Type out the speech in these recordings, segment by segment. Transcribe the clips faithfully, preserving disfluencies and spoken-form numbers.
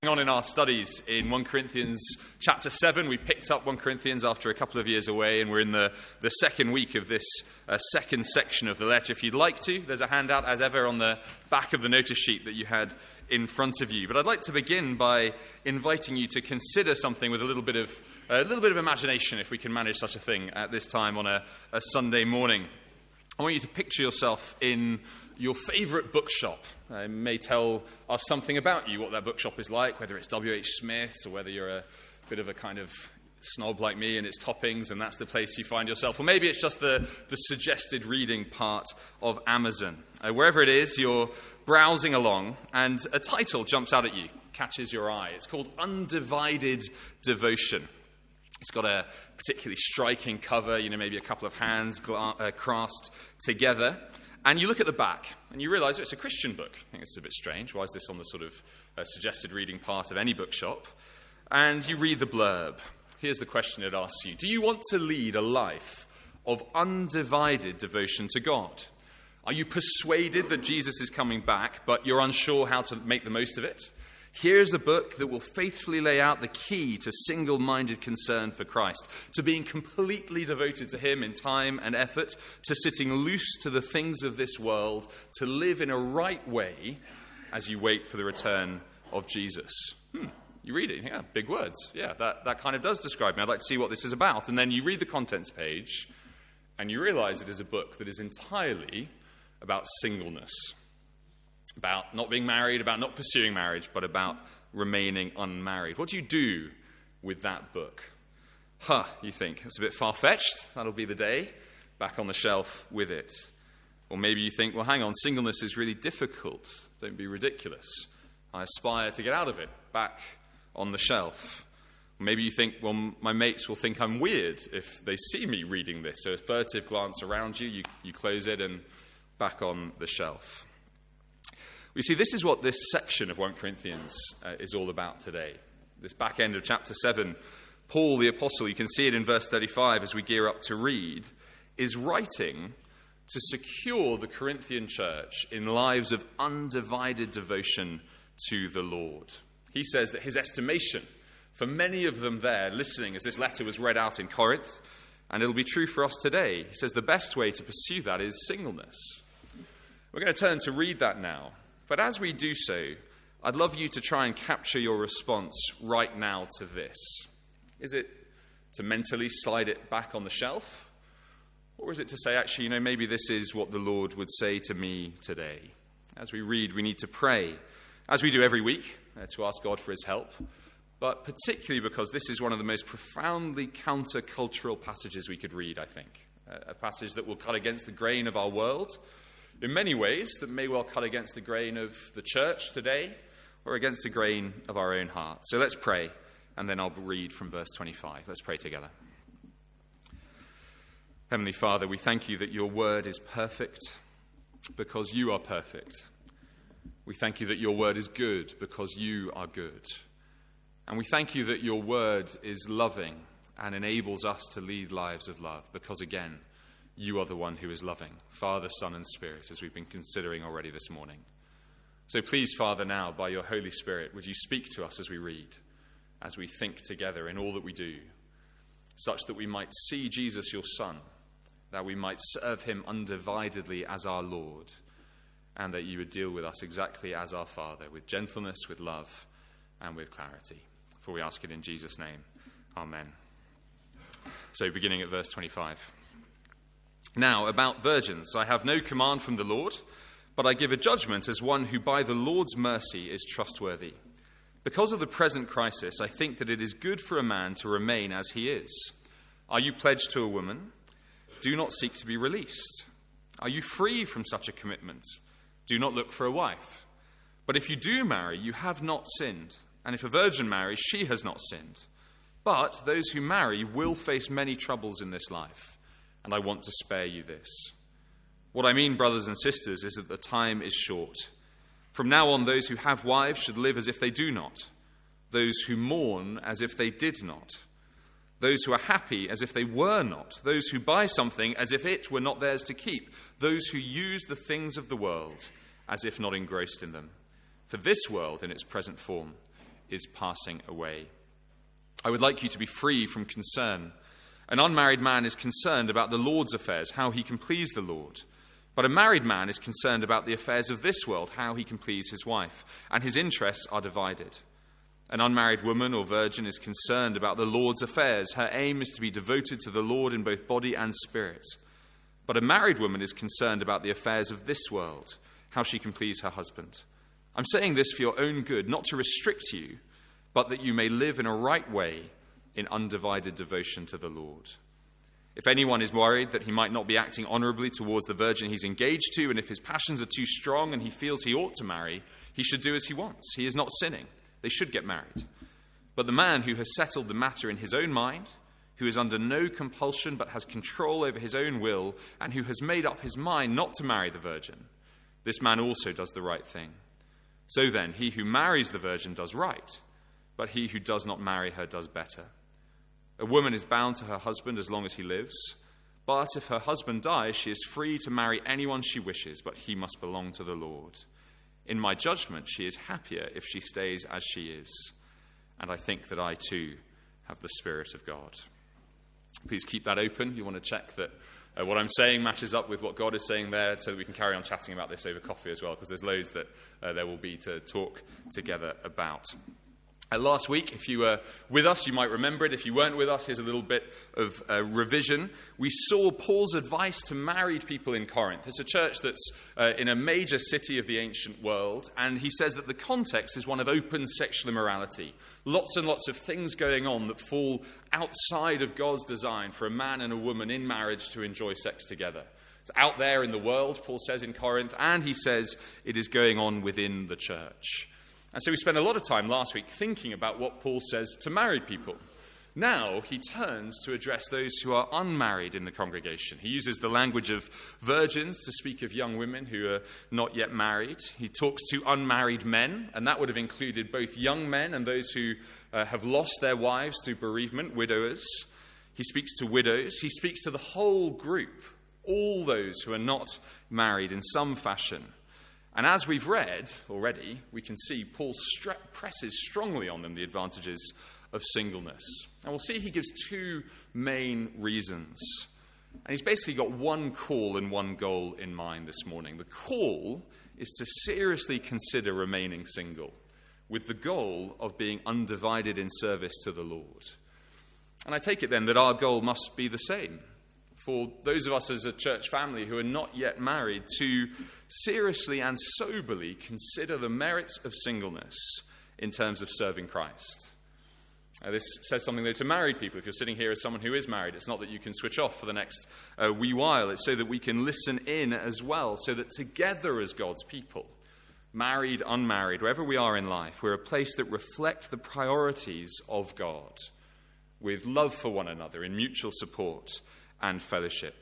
On in our studies in First Corinthians chapter seven. We've picked up First Corinthians after a couple of years away, and we're in the, the second week of this uh, second section of the letter. If you'd like to, there's a handout, as ever, on the back of the notice sheet that you had in front of you. But I'd like to begin by inviting you to consider something with a little bit of a little bit of imagination, if we can manage such a thing at this time on a, a Sunday morning. I want you to picture yourself in your favourite bookshop. It may tell us something about you, what that bookshop is like, whether it's W H Smith's or whether you're a bit of a kind of snob like me and it's Toppings and that's the place you find yourself. Or maybe it's just the, the suggested reading part of Amazon. Uh, wherever it is, you're browsing along and a title jumps out at you, catches your eye. It's called Undivided Devotion. It's got a particularly striking cover, you know, maybe a couple of hands gla- uh, clasped together. And you look at the back, and you realize it's a Christian book. I think it's a bit strange. Why is this on the sort of uh, suggested reading part of any bookshop? And you read the blurb. Here's the question it asks you. Do you want to lead a life of undivided devotion to God? Are you persuaded that Jesus is coming back, but you're unsure how to make the most of it? Here's a book that will faithfully lay out the key to single-minded concern for Christ, to being completely devoted to him in time and effort, to sitting loose to the things of this world, to live in a right way as you wait for the return of Jesus. Hmm, you read it, yeah, big words. Yeah, that, that kind of does describe me. I'd like to see what this is about. And then you read the contents page, and you realize it is a book that is entirely about singleness. About not being married, about not pursuing marriage, but about remaining unmarried. What do you do with that book? Huh, you think, it's a bit far-fetched. That'll be the day. Back on the shelf with it. Or maybe you think, well, hang on, singleness is really difficult. Don't be ridiculous. I aspire to get out of it. Back on the shelf. Or maybe you think, well, my mates will think I'm weird if they see me reading this. So a furtive glance around you, you, you close it and back on the shelf. You see, this is what this section of First Corinthians uh, is all about today. This back end of chapter seven, Paul the Apostle, you can see it in verse thirty-five as we gear up to read, is writing to secure the Corinthian church in lives of undivided devotion to the Lord. He says that his estimation for many of them there listening as this letter was read out in Corinth, and it'll be true for us today, he says the best way to pursue that is singleness. We're going to turn to read that now. But as we do so, I'd love you to try and capture your response right now to this. Is it to mentally slide it back on the shelf? Or is it to say, actually, you know, maybe this is what the Lord would say to me today? As we read, we need to pray, as we do every week, uh, to ask God for his help. But particularly because this is one of the most profoundly countercultural passages we could read, I think. Uh, a passage that will cut against the grain of our world, in many ways that may well cut against the grain of the church today or against the grain of our own heart. So let's pray, and then I'll read from verse twenty-five. Let's pray together. Heavenly Father, we thank you that your word is perfect because you are perfect. We thank you that your word is good because you are good. And we thank you that your word is loving and enables us to lead lives of love because, again, you are the one who is loving, Father, Son, and Spirit, as we've been considering already this morning. So please, Father, now, by your Holy Spirit, would you speak to us as we read, as we think together in all that we do, such that we might see Jesus, your Son, that we might serve him undividedly as our Lord, and that you would deal with us exactly as our Father, with gentleness, with love, and with clarity. For we ask it in Jesus' name. Amen. So beginning at verse twenty-five. Now, about virgins, I have no command from the Lord, but I give a judgment as one who by the Lord's mercy is trustworthy. Because of the present crisis, I think that it is good for a man to remain as he is. Are you pledged to a woman? Do not seek to be released. Are you free from such a commitment? Do not look for a wife. But if you do marry, you have not sinned. And if a virgin marries, she has not sinned. But those who marry will face many troubles in this life. And I want to spare you this. What I mean, brothers and sisters, is that the time is short. From now on, those who have wives should live as if they do not. Those who mourn as if they did not. Those who are happy as if they were not. Those who buy something as if it were not theirs to keep. Those who use the things of the world as if not engrossed in them. For this world, in its present form, is passing away. I would like you to be free from concern. An unmarried man is concerned about the Lord's affairs, how he can please the Lord. But a married man is concerned about the affairs of this world, how he can please his wife, and his interests are divided. An unmarried woman or virgin is concerned about the Lord's affairs. Her aim is to be devoted to the Lord in both body and spirit. But a married woman is concerned about the affairs of this world, how she can please her husband. I'm saying this for your own good, not to restrict you, but that you may live in a right way in undivided devotion to the Lord. If anyone is worried that he might not be acting honorably towards the virgin he's engaged to, and if his passions are too strong and he feels he ought to marry, he should do as he wants. He is not sinning. They should get married. But the man who has settled the matter in his own mind, who is under no compulsion but has control over his own will, and who has made up his mind not to marry the virgin, this man also does the right thing. So then, he who marries the virgin does right, but he who does not marry her does better. A woman is bound to her husband as long as he lives, but if her husband dies, she is free to marry anyone she wishes, but he must belong to the Lord. In my judgment, she is happier if she stays as she is, and I think that I too have the Spirit of God. Please keep that open. You want to check that uh, what I'm saying matches up with what God is saying there, so that we can carry on chatting about this over coffee as well, because there's loads that uh, there will be to talk together about. Uh, last week, if you were with us, you might remember it. If you weren't with us, here's a little bit of uh, revision. We saw Paul's advice to married people in Corinth. It's a church that's uh, in a major city of the ancient world, and he says that the context is one of open sexual immorality. Lots and lots of things going on that fall outside of God's design for a man and a woman in marriage to enjoy sex together. It's out there in the world, Paul says in Corinth, and he says it is going on within the church. And so we spent a lot of time last week thinking about what Paul says to married people. Now he turns to address those who are unmarried in the congregation. He uses the language of virgins to speak of young women who are not yet married. He talks to unmarried men, and that would have included both young men and those who uh, have lost their wives through bereavement, widowers. He speaks to widows. He speaks to the whole group, all those who are not married in some fashion. And as we've read already, we can see Paul stre- presses strongly on them the advantages of singleness. And we'll see he gives two main reasons. And he's basically got one call and one goal in mind this morning. The call is to seriously consider remaining single, with the goal of being undivided in service to the Lord. And I take it then that our goal must be the same. For those of us as a church family who are not yet married, to seriously and soberly consider the merits of singleness in terms of serving Christ. Uh, this says something, though, to married people. If you're sitting here as someone who is married, it's not that you can switch off for the next uh, wee while. It's so that we can listen in as well, so that together as God's people, married, unmarried, wherever we are in life, we're a place that reflect the priorities of God, with love for one another, in mutual support and fellowship.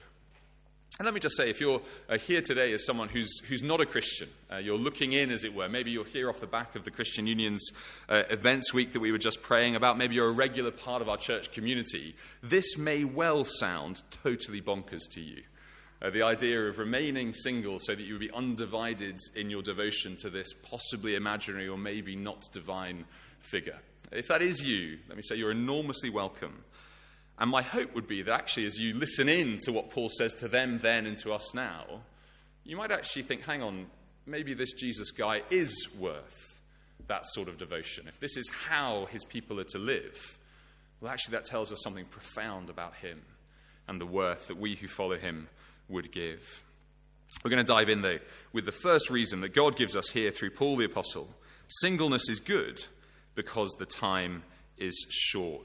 And let me just say, if you're uh, here today as someone who's who's not a Christian, uh, you're looking in, as it were, maybe you're here off the back of the Christian Union's uh, events week that we were just praying about, maybe you're a regular part of our church community, this may well sound totally bonkers to you. Uh, the idea of remaining single so that you would be undivided in your devotion to this possibly imaginary or maybe not divine figure. If that is you, let me say you're enormously welcome. And my hope would be that actually as you listen in to what Paul says to them then and to us now, you might actually think, hang on, maybe this Jesus guy is worth that sort of devotion. If this is how his people are to live, well, actually that tells us something profound about him and the worth that we who follow him would give. We're going to dive in, though, with the first reason that God gives us here through Paul the Apostle. Singleness is good because the time is short.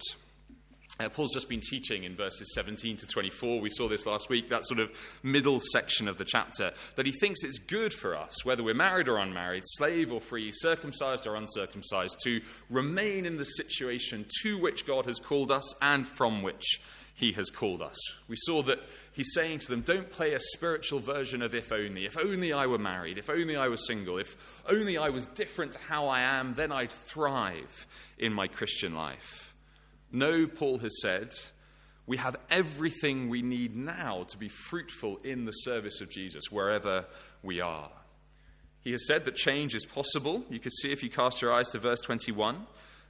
Uh, Paul's just been teaching in verses seventeen to twenty-four. We saw this last week, that sort of middle section of the chapter, that he thinks it's good for us, whether we're married or unmarried, slave or free, circumcised or uncircumcised, to remain in the situation to which God has called us and from which he has called us. We saw that he's saying to them, don't play a spiritual version of if only. If only I were married. If only I was single. If only I was different to how I am, then I'd thrive in my Christian life. No, Paul has said, we have everything we need now to be fruitful in the service of Jesus, wherever we are. He has said that change is possible. You could see if you cast your eyes to verse twenty-one.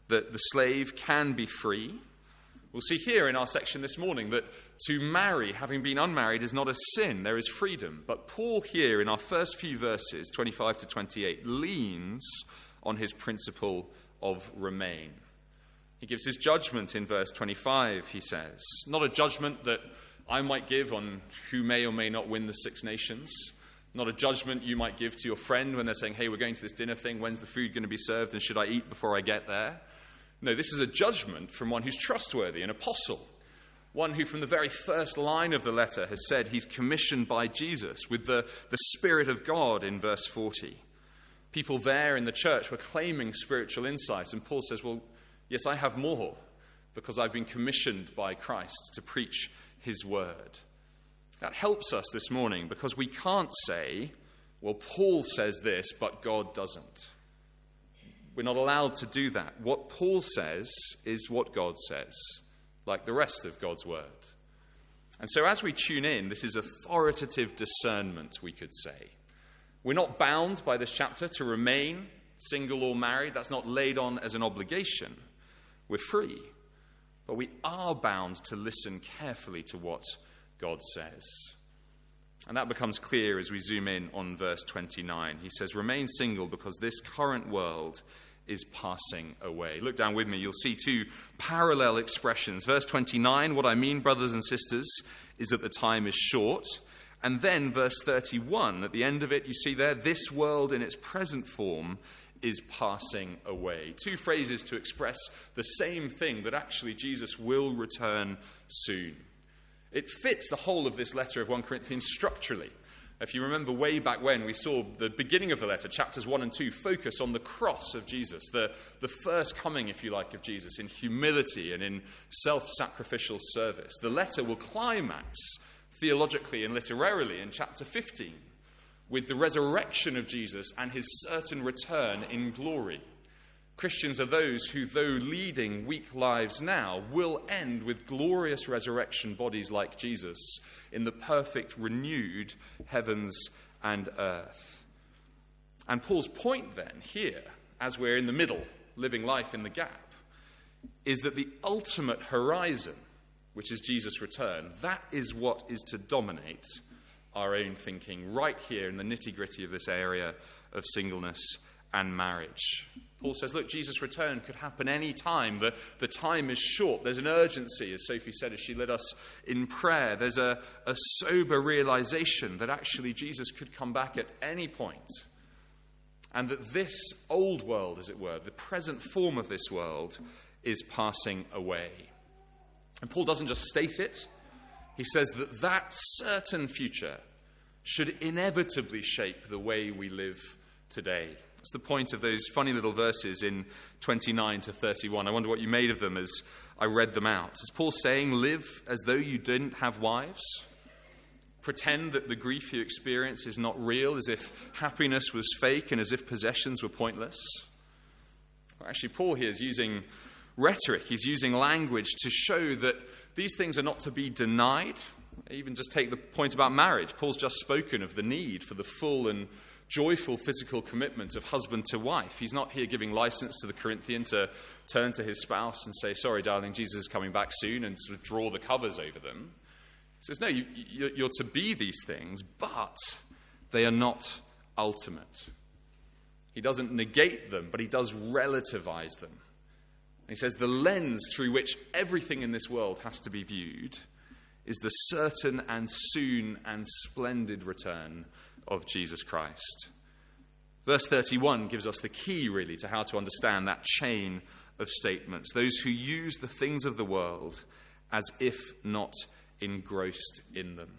that the slave can be free. We'll see here in our section this morning that to marry, having been unmarried, is not a sin. There is freedom. But Paul here in our first few verses, twenty-five to twenty-eight, leans on his principle of remain. He gives his judgment in verse twenty-five, he says. Not a judgment that I might give on who may or may not win the Six Nations. Not a judgment you might give to your friend when they're saying, hey, we're going to this dinner thing. When's the food going to be served? And should I eat before I get there? No, this is a judgment from one who's trustworthy, an apostle. One who from the very first line of the letter has said he's commissioned by Jesus with the, the Spirit of God in verse forty. People there in the church were claiming spiritual insights. And Paul says, well, yes, I have more because I've been commissioned by Christ to preach his word. That helps us this morning because we can't say, well, Paul says this, but God doesn't. We're not allowed to do that. What Paul says is what God says, like the rest of God's word. And so as we tune in, this is authoritative discernment, we could say. We're not bound by this chapter to remain single or married. That's not laid on as an obligation. We're free. But we are bound to listen carefully to what God says. And that becomes clear as we zoom in on verse twenty-nine. He says, remain single because this current world is passing away. Look down with me. You'll see two parallel expressions. Verse twenty-nine, what I mean, brothers and sisters, is that the time is short. And then verse thirty-one, at the end of it, you see there, this world in its present form is passing away. Two phrases to express the same thing, that actually Jesus will return soon. It fits the whole of this letter of First Corinthians structurally. If you remember way back when, we saw the beginning of the letter, chapters one and two, focus on the cross of Jesus, the, the first coming, if you like, of Jesus in humility and in self-sacrificial service. The letter will climax theologically and literarily in chapter fifteen with the resurrection of Jesus and his certain return in glory. Christians are those who, though leading weak lives now, will end with glorious resurrection bodies like Jesus in the perfect, renewed heavens and earth. And Paul's point then here, as we're in the middle, living life in the gap, is that the ultimate horizon, which is Jesus' return, that is what is to dominate our own thinking right here in the nitty-gritty of this area of singleness and marriage. Paul says, look, Jesus' return could happen any time. The, the time is short. There's an urgency, as Sophie said as she led us in prayer. There's a, a sober realization that actually Jesus could come back at any point. And that this old world, as it were, the present form of this world, is passing away. And Paul doesn't just state it. He says that that certain future should inevitably shape the way we live today. That's the point of those funny little verses in twenty-nine to thirty-one. I wonder what you made of them as I read them out. Is Paul saying, live as though you didn't have wives? Pretend that the grief you experience is not real, as if happiness was fake and as if possessions were pointless? Well, actually, Paul here is using rhetoric. He's using language to show that these things are not to be denied. Even just take the point about marriage. Paul's just spoken of the need for the full and joyful physical commitment of husband to wife. He's not here giving license to the Corinthian to turn to his spouse and say, sorry, darling, Jesus is coming back soon, and sort of draw the covers over them. He says, no, you, you're to be these things, but they are not ultimate. He doesn't negate them, but he does relativize them. And he says the lens through which everything in this world has to be viewed is the certain and soon and splendid return of Jesus Christ. Verse thirty-one gives us the key, really, to how to understand that chain of statements. Those who use the things of the world as if not engrossed in them.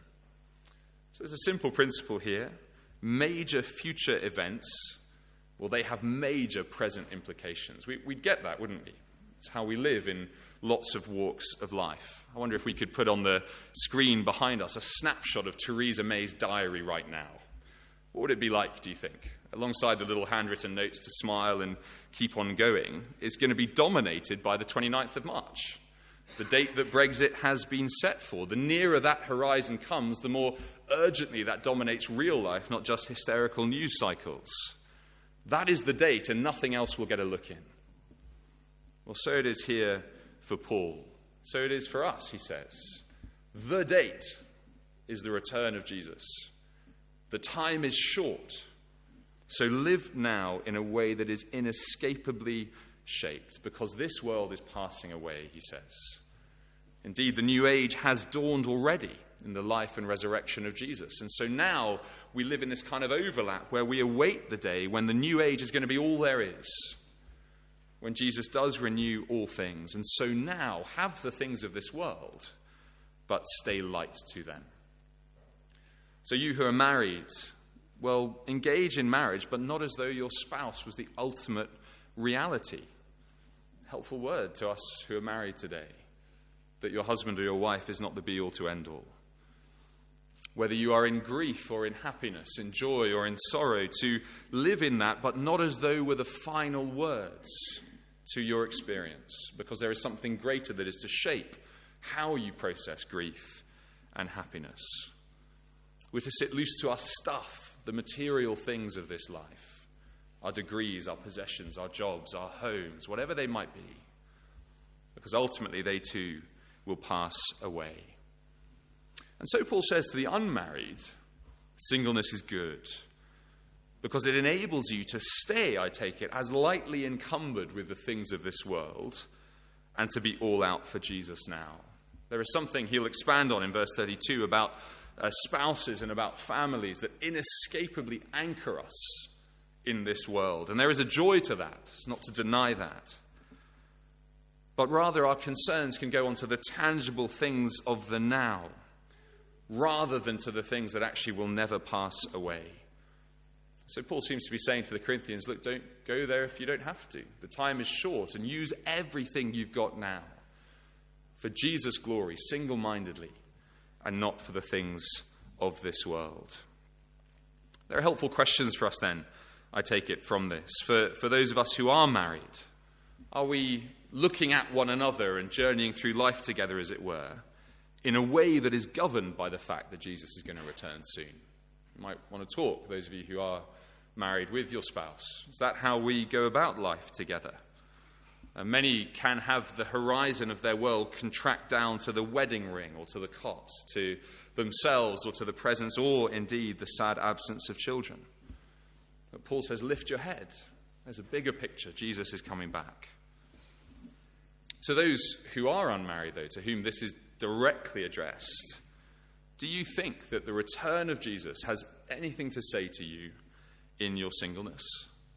So there's a simple principle here. Major future events, well, they have major present implications. We, we'd get that, wouldn't we? It's how we live in lots of walks of life. I wonder if we could put on the screen behind us a snapshot of Theresa May's diary right now. What would it be like, do you think? Alongside the little handwritten notes to smile and keep on going, it's going to be dominated by the twenty-ninth of March, the date that Brexit has been set for. The nearer that horizon comes, the more urgently that dominates real life, not just hysterical news cycles. That is the date, and nothing else will get a look in. Well, so it is here for Paul. So it is for us, he says. The date is the return of Jesus. The time is short. So live now in a way that is inescapably shaped, because this world is passing away, he says. Indeed, the new age has dawned already in the life and resurrection of Jesus. And so now we live in this kind of overlap where we await the day when the new age is going to be all there is, when Jesus does renew all things. And so now have the things of this world, but stay light to them. So you who are married, well, engage in marriage, but not as though your spouse was the ultimate reality. Helpful word to us who are married today, that your husband or your wife is not the be-all to end-all. Whether you are in grief or in happiness, in joy or in sorrow, to live in that, but not as though were the final words to your experience, because there is something greater that is to shape how you process grief and happiness. We're to sit loose to our stuff, the material things of this life, our degrees, our possessions, our jobs, our homes, whatever they might be, because ultimately they too will pass away. And so Paul says to the unmarried, singleness is good, because it enables you to stay, I take it, as lightly encumbered with the things of this world and to be all out for Jesus now. There is something he'll expand on in verse thirty-two about uh, spouses and about families that inescapably anchor us in this world. And there is a joy to that. It's not to deny that. But rather our concerns can go on to the tangible things of the now, rather than to the things that actually will never pass away. So Paul seems to be saying to the Corinthians, look, don't go there if you don't have to. The time is short, and use everything you've got now for Jesus' glory, single-mindedly, and not for the things of this world. There are helpful questions for us then, I take it from this. For, for those of us who are married, are we looking at one another and journeying through life together, as it were, in a way that is governed by the fact that Jesus is going to return soon? You might want to talk, those of you who are married, with your spouse. Is that how we go about life together? Uh, many can have the horizon of their world contract down to the wedding ring or to the cot, to themselves or to the presence or indeed the sad absence of children. But Paul says, lift your head. There's a bigger picture. Jesus is coming back. To those who are unmarried, though, to whom this is directly addressed, do you think that the return of Jesus has anything to say to you in your singleness?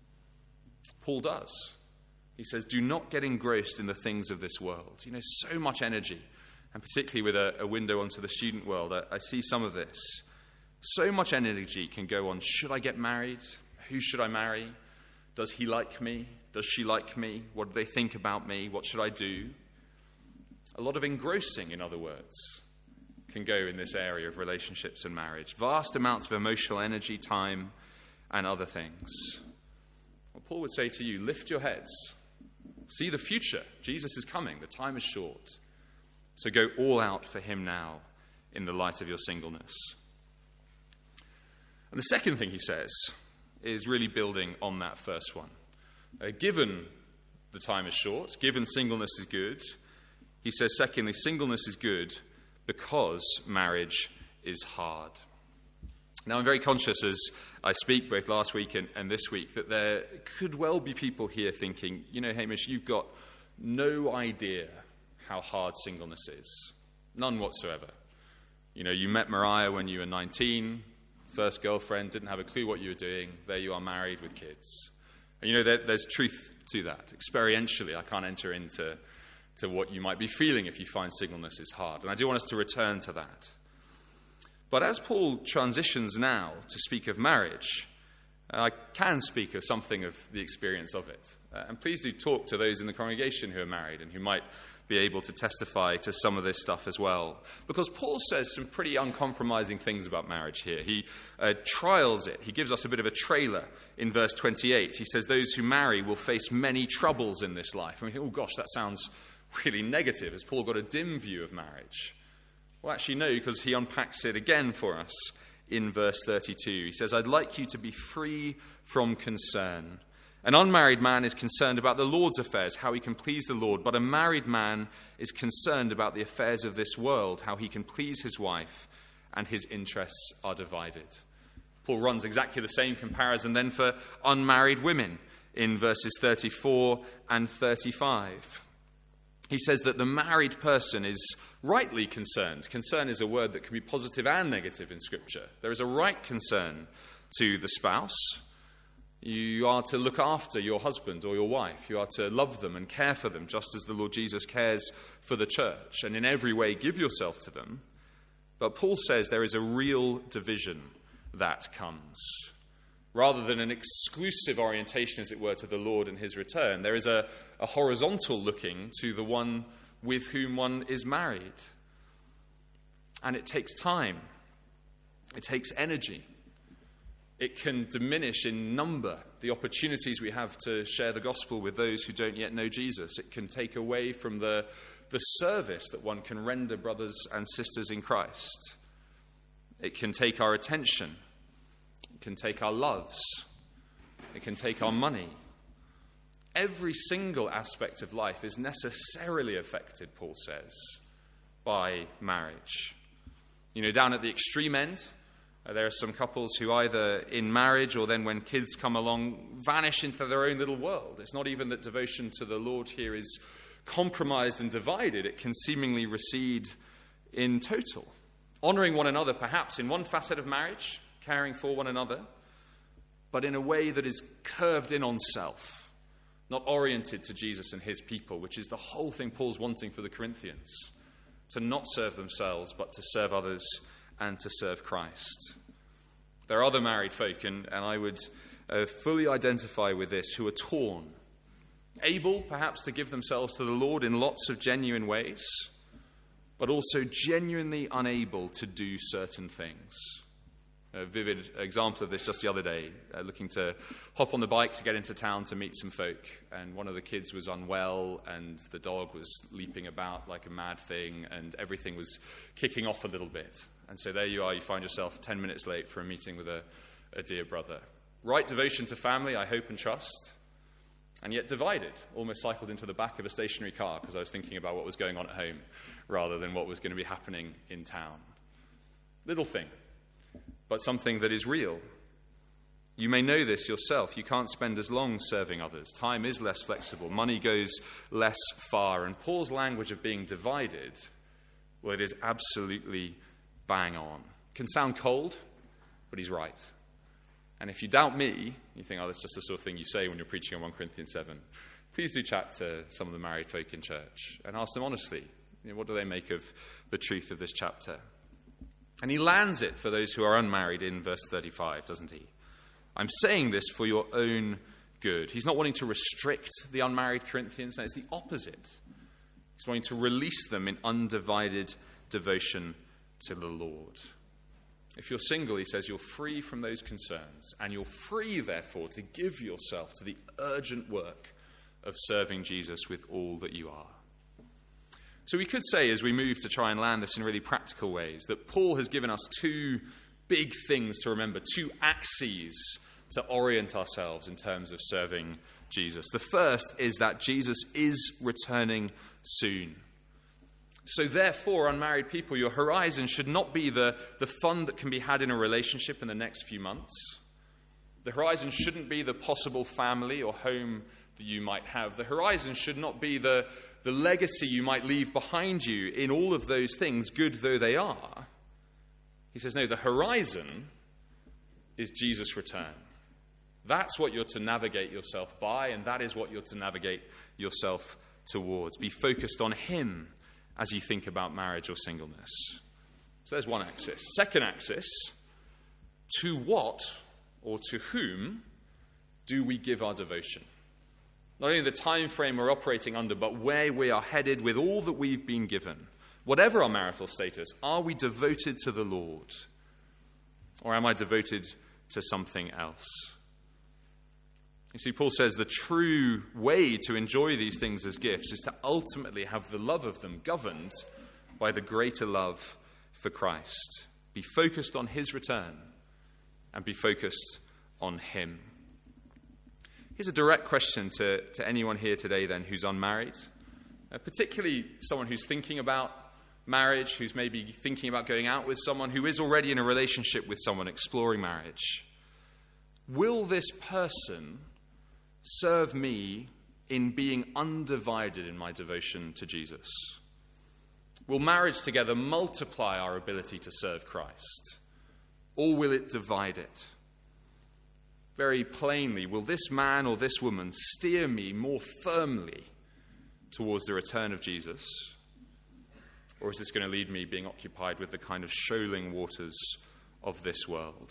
Paul does. He says, do not get engrossed in the things of this world. You know, so much energy, and particularly with a, a window onto the student world, I, I see some of this. So much energy can go on, should I get married? Who should I marry? Does he like me? Does she like me? What do they think about me? What should I do? A lot of engrossing, in other words, can go in this area of relationships and marriage. Vast amounts of emotional energy, time, and other things. Well, Paul would say to you, lift your heads. See the future. Jesus is coming. The time is short. So go all out for him now in the light of your singleness. And the second thing he says is really building on that first one. Uh, given the time is short, given singleness is good, he says, secondly, singleness is good because marriage is hard. Now, I'm very conscious as I speak both last week and, and this week that there could well be people here thinking, you know, Hamish, you've got no idea how hard singleness is. None whatsoever. You know, you met Mariah when you were nineteen, first girlfriend, didn't have a clue what you were doing. There you are married with kids. And, you know, there, there's truth to that. Experientially, I can't enter into to what you might be feeling if you find singleness is hard. And I do want us to return to that. But as Paul transitions now to speak of marriage, I can speak of something of the experience of it. Uh, and please do talk to those in the congregation who are married and who might be able to testify to some of this stuff as well. Because Paul says some pretty uncompromising things about marriage here. He uh, trials it. He gives us a bit of a trailer in verse twenty-eight. He says those who marry will face many troubles in this life. And we think, oh gosh, that sounds really negative. Has Paul got a dim view of marriage? Well, actually, no, because he unpacks it again for us in verse thirty-two. He says, I'd like you to be free from concern An unmarried man is concerned about the Lord's affairs, how he can please the Lord, but a married man is concerned about the affairs of this world, how he can please his wife, and his interests are divided. Paul runs exactly the same comparison then for unmarried women in verses thirty-four and thirty-five. He says that the married person is rightly concerned. Concern is a word that can be positive and negative in Scripture. There is a right concern to the spouse. You are to look after your husband or your wife. You are to love them and care for them, just as the Lord Jesus cares for the church, and in every way give yourself to them. But Paul says there is a real division that comes. Rather than an exclusive orientation, as it were, to the Lord and his return, there is a, a horizontal looking to the one with whom one is married. And it takes time. It takes energy. It can diminish in number the opportunities we have to share the gospel with those who don't yet know Jesus. It can take away from the, the service that one can render brothers and sisters in Christ. It can take our attention. It can take our loves. It can take our money. Every single aspect of life is necessarily affected, Paul says, by marriage. You know, down at the extreme end, uh, there are some couples who either in marriage or then when kids come along vanish into their own little world. It's not even that devotion to the Lord here is compromised and divided. It can seemingly recede in total. Honouring one another perhaps in one facet of marriage, caring for one another, but in a way that is curved in on self, not oriented to Jesus and his people, which is the whole thing Paul's wanting for the Corinthians, to not serve themselves, but to serve others and to serve Christ. There are other married folk, and, and I would uh, fully identify with this, who are torn, able perhaps to give themselves to the Lord in lots of genuine ways, but also genuinely unable to do certain things. A vivid example of this just the other day, uh, looking to hop on the bike to get into town to meet some folk, and one of the kids was unwell, and the dog was leaping about like a mad thing, and everything was kicking off a little bit. And so there you are, you find yourself ten minutes late for a meeting with a, a dear brother. Right devotion to family, I hope and trust, and yet divided. Almost cycled into the back of a stationary car because I was thinking about what was going on at home rather than what was going to be happening in town. Little thing, but something that is real. You may know this yourself. You can't spend as long serving others. Time is less flexible. Money goes less far. And Paul's language of being divided, well, it is absolutely bang on. It can sound cold, but he's right. And if you doubt me, you think, oh, that's just the sort of thing you say when you're preaching on First Corinthians seven, please do chat to some of the married folk in church and ask them honestly, you know, what do they make of the truth of this chapter? And he lands it for those who are unmarried in verse thirty-five, doesn't he? I'm saying this for your own good. He's not wanting to restrict the unmarried Corinthians. No, it's the opposite. He's wanting to release them in undivided devotion to the Lord. If you're single, he says, you're free from those concerns, and you're free, therefore, to give yourself to the urgent work of serving Jesus with all that you are. So we could say, as we move to try and land this in really practical ways, that Paul has given us two big things to remember, two axes to orient ourselves in terms of serving Jesus. The first is that Jesus is returning soon. So therefore, unmarried people, your horizon should not be the, the fun that can be had in a relationship in the next few months. The horizon shouldn't be the possible family or home that you might have. The horizon should not be the, the legacy you might leave behind you in all of those things, good though they are. He says, no, the horizon is Jesus' return. That's what you're to navigate yourself by, and that is what you're to navigate yourself towards. Be focused on him as you think about marriage or singleness. So there's one axis. Second axis, to what or to whom do we give our devotion? Not only the time frame we're operating under, but where we are headed with all that we've been given. Whatever our marital status, are we devoted to the Lord? Or am I devoted to something else? You see, Paul says the true way to enjoy these things as gifts is to ultimately have the love of them governed by the greater love for Christ. Be focused on his return and be focused on him. Here's a direct question to, to anyone here today then who's unmarried, uh, particularly someone who's thinking about marriage, who's maybe thinking about going out with someone, who is already in a relationship with someone exploring marriage. Will this person serve me in being undivided in my devotion to Jesus? Will marriage together multiply our ability to serve Christ? Or will it divide it? Very plainly, will this man or this woman steer me more firmly towards the return of Jesus? Or is this going to lead me being occupied with the kind of shoaling waters of this world?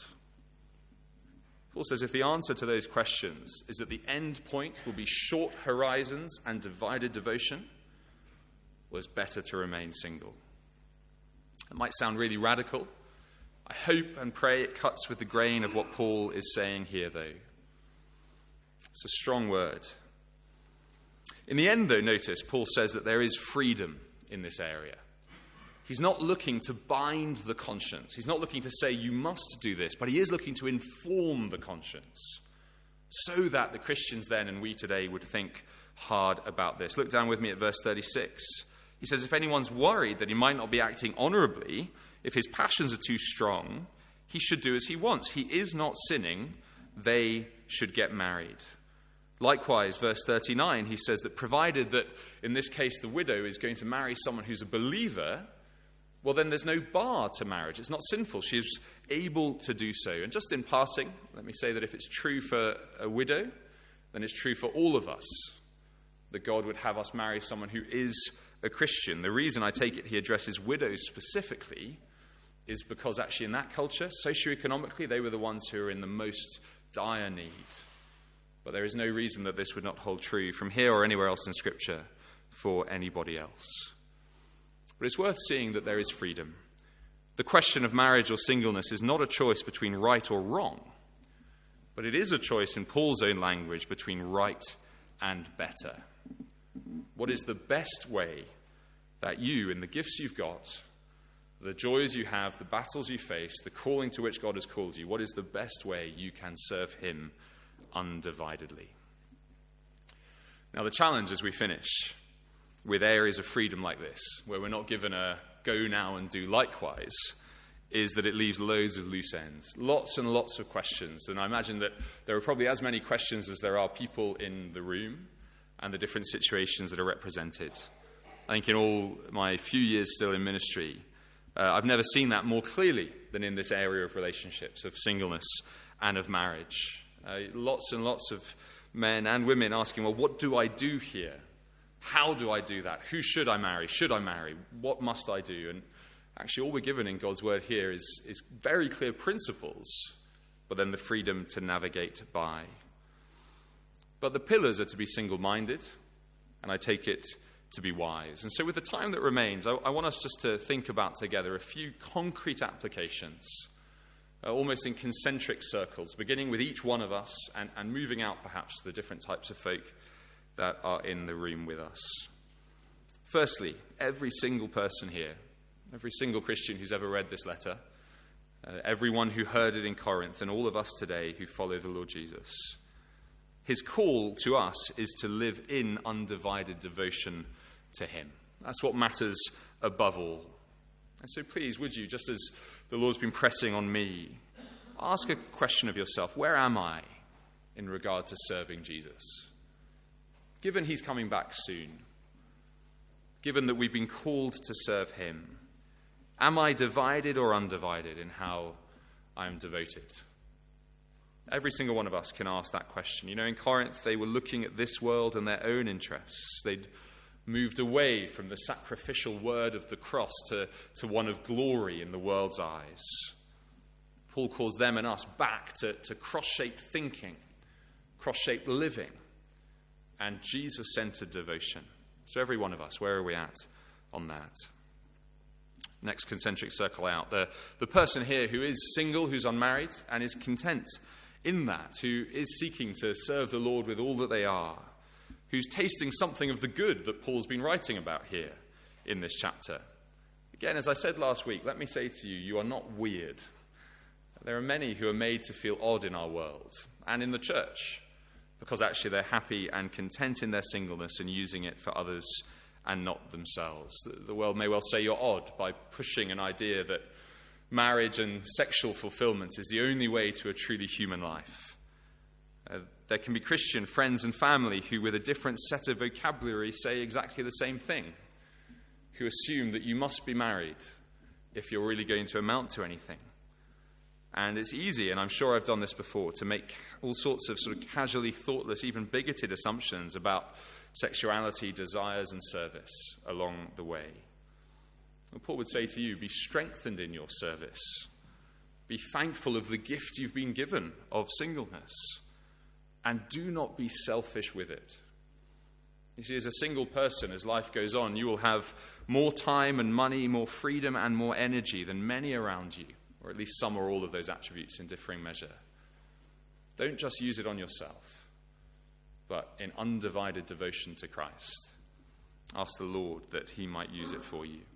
Paul says if the answer to those questions is that the end point will be short horizons and divided devotion, well, it's better to remain single. It might sound really radical. I hope and pray it cuts with the grain of what Paul is saying here, though. It's a strong word. In the end, though, notice Paul says that there is freedom in this area. He's not looking to bind the conscience. He's not looking to say, you must do this, but he is looking to inform the conscience so that the Christians then and we today would think hard about this. Look down with me at verse thirty-six. He says, if anyone's worried that he might not be acting honorably, if his passions are too strong, he should do as he wants. He is not sinning. They should get married. Likewise, verse thirty-nine, he says that provided that, in this case, the widow is going to marry someone who's a believer, well, then there's no bar to marriage. It's not sinful. She is able to do so. And just in passing, let me say that if it's true for a widow, then it's true for all of us, that God would have us marry someone who is a Christian. The reason I take it he addresses widows specifically is because actually in that culture, socioeconomically, they were the ones who were in the most dire need. But there is no reason that this would not hold true from here or anywhere else in Scripture for anybody else. But it's worth seeing that there is freedom. The question of marriage or singleness is not a choice between right or wrong, but it is a choice in Paul's own language between right and better. What is the best way that you, in the gifts you've got, the joys you have, the battles you face, the calling to which God has called you, what is the best way you can serve him undividedly? Now, the challenge as we finish with areas of freedom like this, where we're not given a go now and do likewise, is that it leaves loads of loose ends. Lots and lots of questions. And I imagine that there are probably as many questions as there are people in the room and the different situations that are represented. I think in all my few years still in ministry, uh, I've never seen that more clearly than in this area of relationships, of singleness and of marriage. Uh, lots and lots of men and women asking, well, what do I do here? How do I do that? Who should I marry? Should I marry? What must I do? And actually all we're given in God's word here is, is very clear principles, but then the freedom to navigate by. But the pillars are to be single-minded, and I take it to be wise. And so with the time that remains, I, I want us just to think about together a few concrete applications, uh, almost in concentric circles, beginning with each one of us and, and moving out perhaps to the different types of folk that are in the room with us. Firstly, every single person here, every single Christian who's ever read this letter, uh, everyone who heard it in Corinth, and all of us today who follow the Lord Jesus, his call to us is to live in undivided devotion to him. That's what matters above all. And so please, would you, just as the Lord's been pressing on me, ask a question of yourself. Where am I in regard to serving Jesus? Given he's coming back soon, given that we've been called to serve him, am I divided or undivided in how I am devoted? Every single one of us can ask that question. You know, in Corinth, they were looking at this world and their own interests. They'd moved away from the sacrificial word of the cross to, to one of glory in the world's eyes. Paul calls them and us back to, to cross-shaped thinking, cross-shaped living, and Jesus-centered devotion. So every one of us, where are we at on that? Next concentric circle out. The, the person here who is single, who's unmarried, and is content in that, who is seeking to serve the Lord with all that they are, who's tasting something of the good that Paul's been writing about here in this chapter. Again, as I said last week, let me say to you, you are not weird. There are many who are made to feel odd in our world and in the church. because actually they're happy and content in their singleness and using it for others and not themselves. The world may well say you're odd by pushing an idea that marriage and sexual fulfillment is the only way to a truly human life. Uh, there can be Christian friends and family who, with a different set of vocabulary, say exactly the same thing, who assume that you must be married if you're really going to amount to anything. And it's easy, and I'm sure I've done this before, to make all sorts of sort of casually thoughtless, even bigoted assumptions about sexuality, desires, and service along the way. Well, Paul would say to you, be strengthened in your service. Be thankful of the gift you've been given of singleness. And do not be selfish with it. You see, as a single person, as life goes on, you will have more time and money, more freedom and more energy than many around you, or at least some or all of those attributes in differing measure. Don't just use it on yourself, but in undivided devotion to Christ. Ask the Lord that he might use it for you.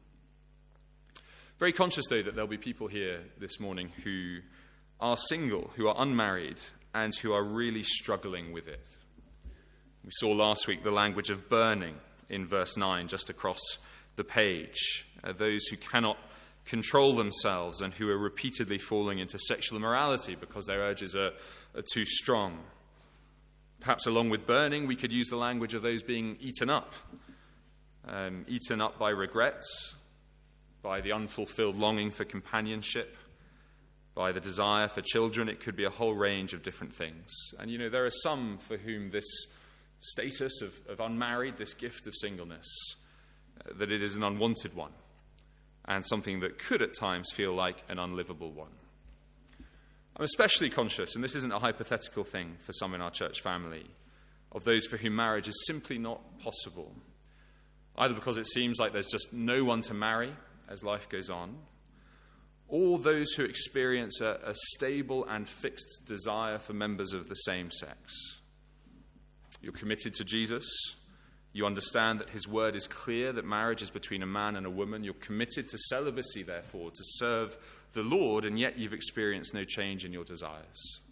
Very conscious, though, that there'll be people here this morning who are single, who are unmarried, and who are really struggling with it. We saw last week the language of burning in verse nine, just across the page. Uh, those who cannot control themselves and who are repeatedly falling into sexual immorality because their urges are, are too strong. Perhaps along with burning, we could use the language of those being eaten up. Um, eaten up by regrets, by the unfulfilled longing for companionship, by the desire for children. It could be a whole range of different things. And, you know, there are some for whom this status of, of unmarried, this gift of singleness, uh, that it is an unwanted one and something that could at times feel like an unlivable one. I'm especially conscious, and this isn't a hypothetical thing for some in our church family, of those for whom marriage is simply not possible, either because it seems like there's just no one to marry as life goes on, or those who experience a, a stable and fixed desire for members of the same sex. You're committed to Jesus. You understand that his word is clear, that marriage is between a man and a woman. You're committed to celibacy, therefore, to serve the Lord, and yet you've experienced no change in your desires.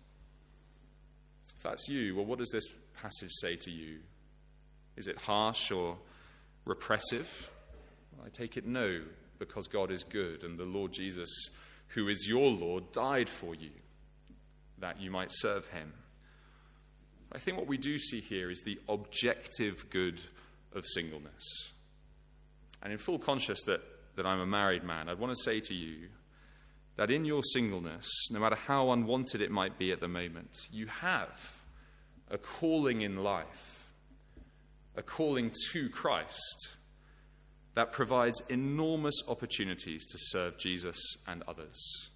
If that's you, well, what does this passage say to you? Is it harsh or repressive? Well, I take it no, because God is good, and the Lord Jesus, who is your Lord, died for you, that you might serve him. I think what we do see here is the objective good of singleness. And in full conscious that, that I'm a married man, I'd want to say to you that in your singleness, no matter how unwanted it might be at the moment, you have a calling in life, a calling to Christ, that provides enormous opportunities to serve Jesus and others.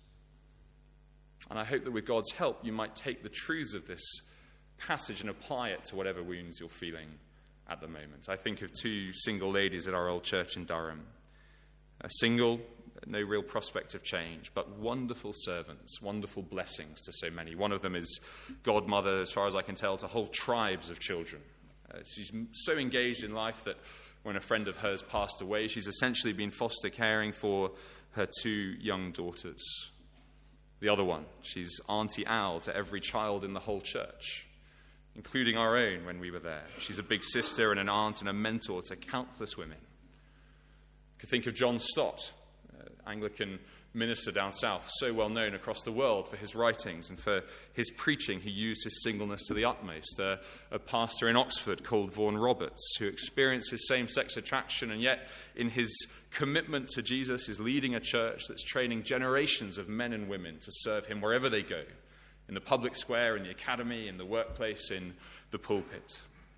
And I hope that with God's help, you might take the truths of this passage and apply it to whatever wounds you're feeling at the moment. I think of two single ladies at our old church in Durham. A single, no real prospect of change, but wonderful servants, wonderful blessings to so many. One of them is godmother, as far as I can tell, to whole tribes of children. Uh, she's so engaged in life that when a friend of hers passed away, she's essentially been foster caring for her two young daughters. The other one, she's Auntie Al to every child in the whole church, including our own when we were there. She's a big sister and an aunt and a mentor to countless women. You could think of John Stott, uh, Anglican minister down south, so well known across the world for his writings and for his preaching, who used his singleness to the utmost. Uh, a pastor in Oxford called Vaughan Roberts, who experiences same-sex attraction, and yet in his commitment to Jesus is leading a church that's training generations of men and women to serve him wherever they go, in the public square, in the academy, in the workplace, in the pulpit.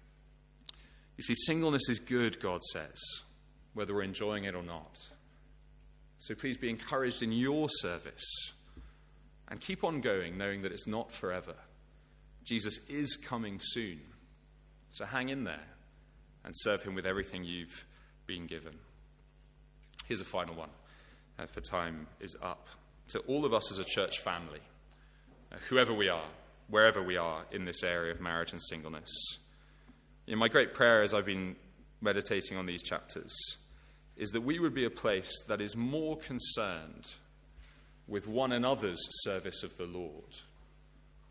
You see, singleness is good, God says, whether we're enjoying it or not. So please be encouraged in your service and keep on going, knowing that it's not forever. Jesus is coming soon. So hang in there and serve him with everything you've been given. Here's a final one, uh, for time is up. To all of us as a church family, uh, whoever we are, wherever we are in this area of marriage and singleness, in my great prayer as I've been meditating on these chapters is that we would be a place that is more concerned with one another's service of the Lord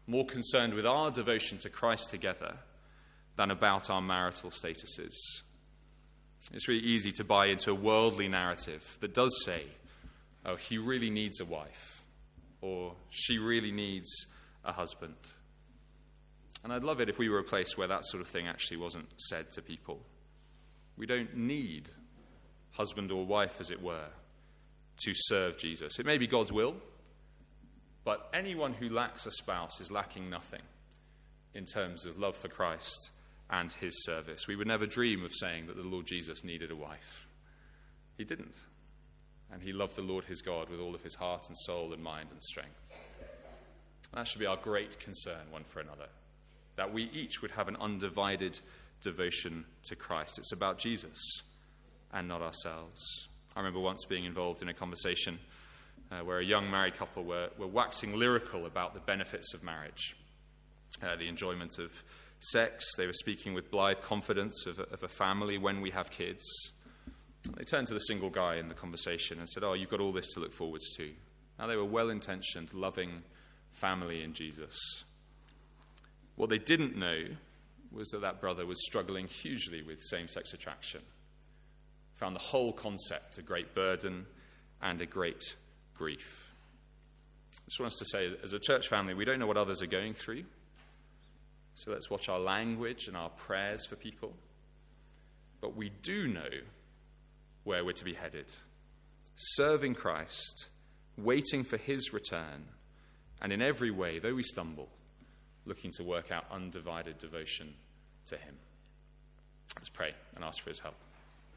more concerned with our devotion to Christ together than about our marital statuses. It's really easy to buy into a worldly narrative that does say, oh, he really needs a wife, or she really needs a husband. And I'd love it if we were a place where that sort of thing actually wasn't said to people. We don't need husband or wife, as it were, to serve Jesus. It may be God's will, but anyone who lacks a spouse is lacking nothing in terms of love for Christ and his service. We would never dream of saying that the Lord Jesus needed a wife. He didn't. And he loved the Lord his God with all of his heart and soul and mind and strength. And that should be our great concern one for another, that we each would have an undivided devotion to Christ. It's about Jesus and not ourselves. I remember once being involved in a conversation uh, where a young married couple were, were waxing lyrical about the benefits of marriage, uh, the enjoyment of sex. They were speaking with blithe confidence of a, of a family when we have kids. They turned to the single guy in the conversation and said, oh, you've got all this to look forward to. Now, they were well-intentioned, loving family in Jesus. What they didn't know was that that brother was struggling hugely with same-sex attraction. Found the whole concept a great burden and a great grief. I just want us to say, as a church family, we don't know what others are going through. So let's watch our language and our prayers for people. But we do know where we're to be headed. Serving Christ, waiting for his return, and in every way, though we stumble, looking to work out undivided devotion to him. Let's pray and ask for his help.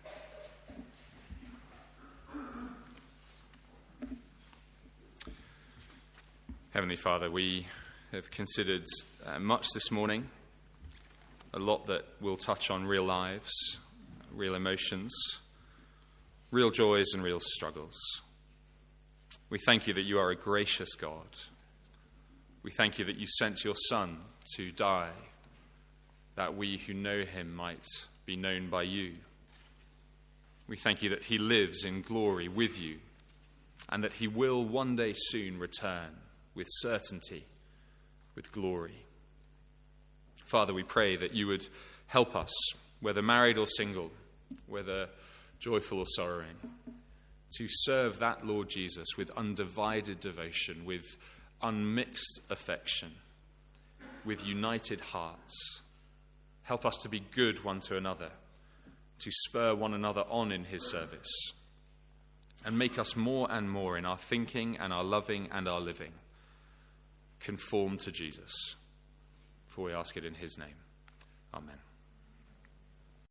Heavenly Father, we have considered uh, much this morning, a lot that will touch on real lives, real emotions, real joys and real struggles. We thank you that you are a gracious God. We thank you that you sent your Son to die, that we who know him might be known by you. We thank you that he lives in glory with you, and that he will one day soon return with certainty, with glory. Father, we pray that you would help us, whether married or single, whether joyful or sorrowing, to serve that Lord Jesus with undivided devotion, with unmixed affection, with united hearts. Help us to be good one to another, to spur one another on in his service, and make us more and more in our thinking and our loving and our living conform to Jesus. For we ask it in his name. Amen.